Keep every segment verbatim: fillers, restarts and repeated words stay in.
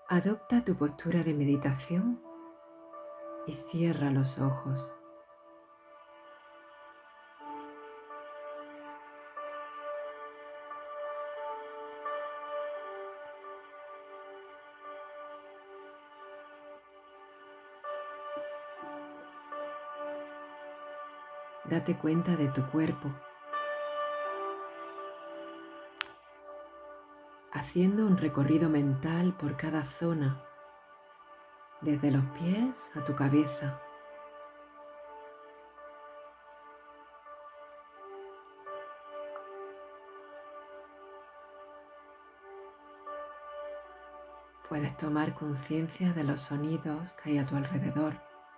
Adopta tu postura de meditación y cierra los ojos. Date cuenta de tu cuerpo, haciendo un recorrido mental por cada zona, desde los pies a tu cabeza. Puedes tomar conciencia de los sonidos que hay a tu alrededor.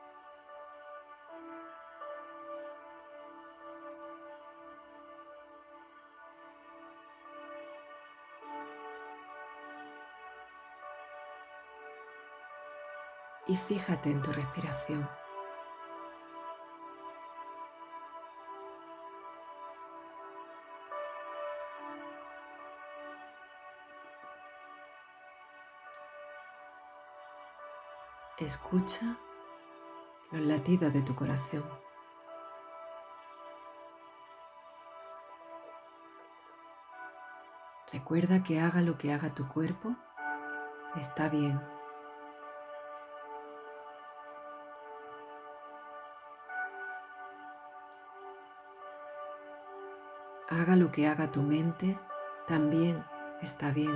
Y fíjate en tu respiración. Escucha los latidos de tu corazón. Recuerda que haga lo que haga tu cuerpo, está bien. Haga lo que haga tu mente, también está bien.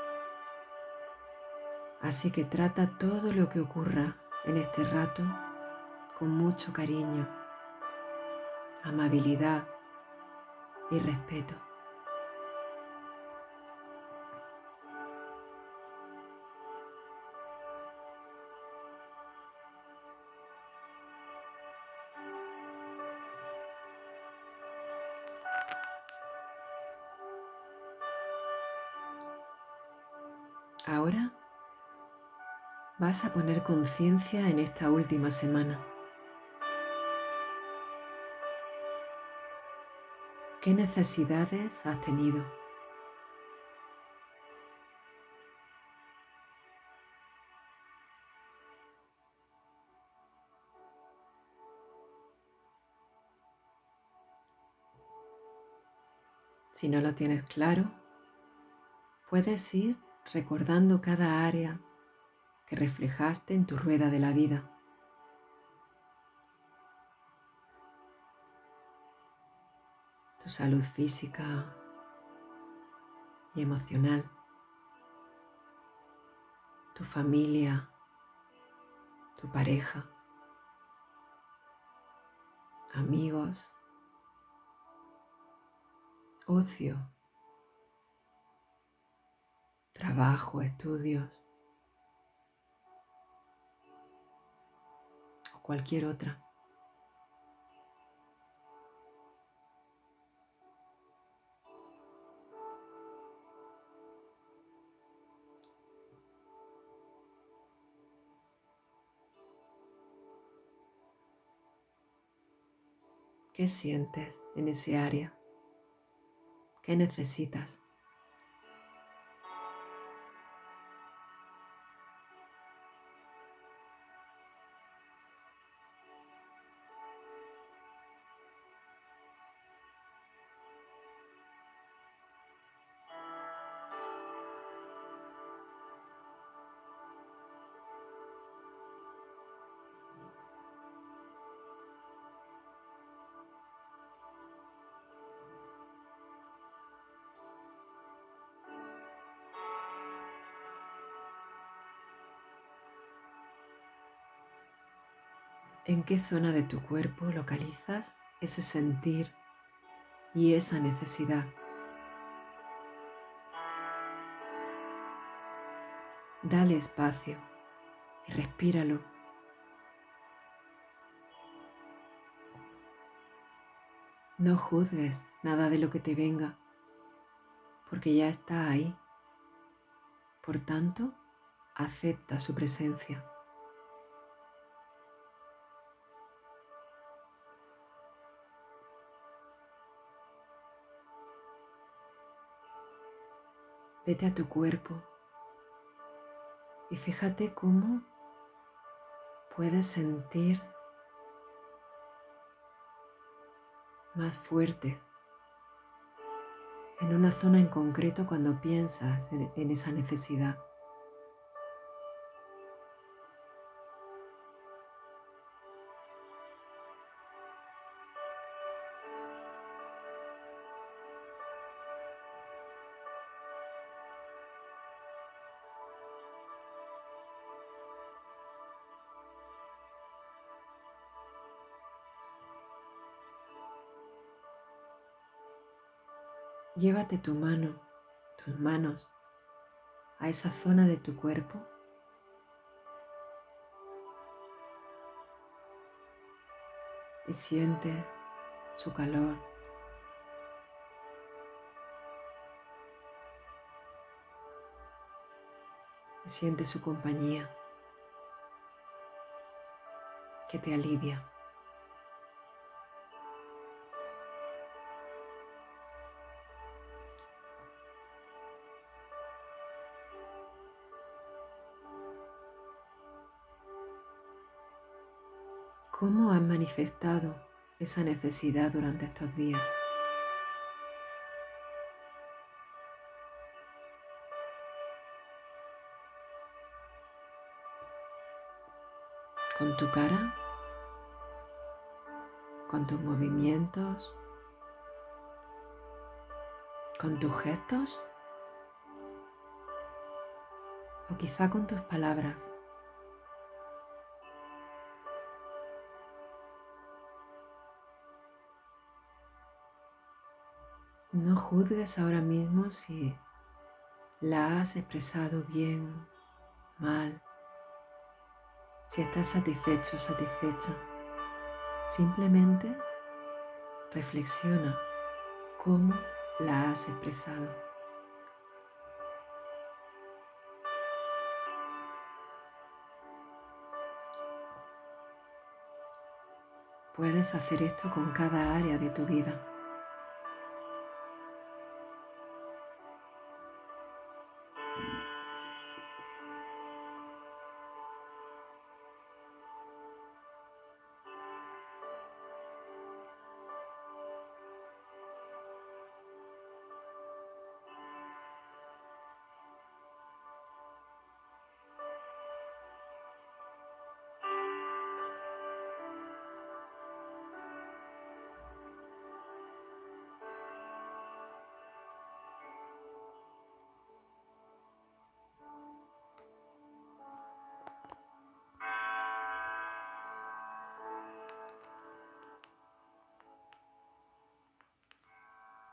Así que trata todo lo que ocurra en este rato con mucho cariño, amabilidad y respeto. Ahora vas a poner conciencia en esta última semana. ¿Qué necesidades has tenido? Si no lo tienes claro, puedes ir recordando cada área que reflejaste en tu rueda de la vida. Tu salud física y emocional, tu familia, tu pareja, amigos, ocio, trabajo, estudios o cualquier otra. ¿Qué sientes en ese área? ¿Qué necesitas? ¿En qué zona de tu cuerpo localizas ese sentir y esa necesidad? Dale espacio y respíralo. No juzgues nada de lo que te venga, porque ya está ahí. Por tanto, acepta su presencia. Vete a tu cuerpo Y fíjate cómo puedes sentir más fuerte en una zona en concreto cuando piensas en, en esa necesidad. Llévate tu mano, tus manos a esa zona de tu cuerpo y siente su calor. Y siente su compañía que te alivia. ¿Cómo has manifestado esa necesidad durante estos días? ¿Con tu cara? ¿Con tus movimientos? ¿Con tus gestos? ¿O quizá con tus palabras? No juzgues ahora mismo si la has expresado bien, mal, si estás satisfecho o satisfecha. Simplemente reflexiona cómo la has expresado. Puedes hacer esto con cada área de tu vida.